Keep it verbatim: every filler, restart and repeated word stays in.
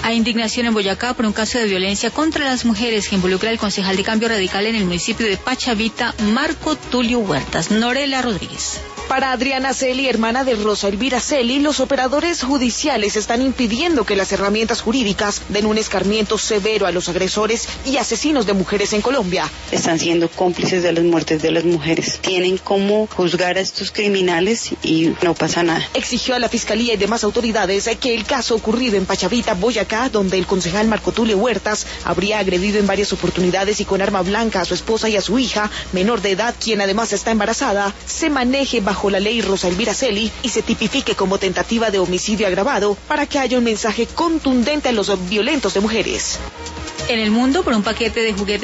Hay indignación en Boyacá por un caso de violencia contra las mujeres que involucra al concejal de Cambio Radical en el municipio de Pachavita, Marco Tulio Huertas. Norela Rodríguez. Para Adriana Celi, hermana de Rosa Elvira Celi, los operadores judiciales están impidiendo que las herramientas jurídicas den un escarmiento severo a los agresores y asesinos de mujeres en Colombia. Están siendo cómplices de las muertes de las mujeres. Tienen cómo juzgar a estos criminales y no pasa nada. Exigió a la Fiscalía y demás autoridades que el caso ocurrido en Pachavita, Boyacá, donde el concejal Marco Tulio Huertas habría agredido en varias oportunidades y con arma blanca a su esposa y a su hija, menor de edad, quien además está embarazada, se maneje bajo la ley Rosa Elvira Celi y se tipifique como tentativa de homicidio agravado para que haya un mensaje contundente a los violentos de mujeres. En el mundo, por un paquete de juguetes